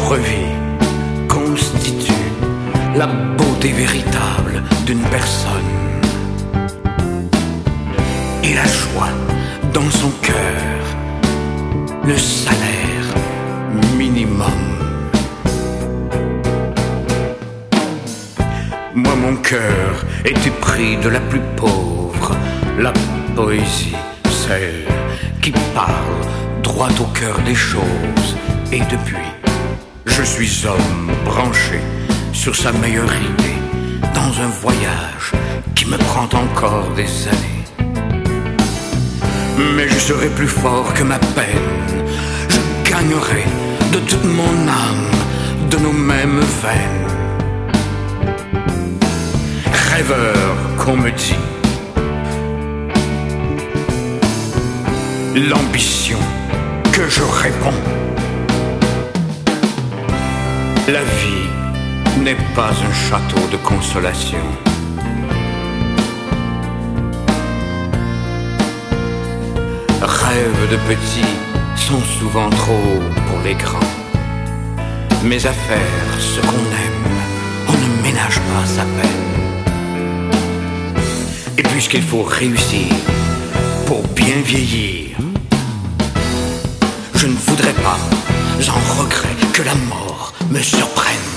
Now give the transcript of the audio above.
propre vie constitue la beauté véritable d'une personne et la joie dans son cœur, le salaire minimum. Moi, mon cœur est épris de la plus pauvre, la poésie, celle qui parle droit au cœur des choses. Et depuis, je suis homme branché sur sa meilleure idée, dans un voyage qui me prend encore des années. Mais je serai plus fort que ma peine, je gagnerai de toute mon âme, de nos mêmes veines. Rêveur qu'on me dit, l'ambition que je réponds. La vie n'est pas un château de consolation. Rêves de petits sont souvent trop pour les grands. Mes affaires, ce qu'on aime, on ne ménage pas sa peine. Et puisqu'il faut réussir pour bien vieillir, je ne voudrais pas, en regret, que la mort me surprenne.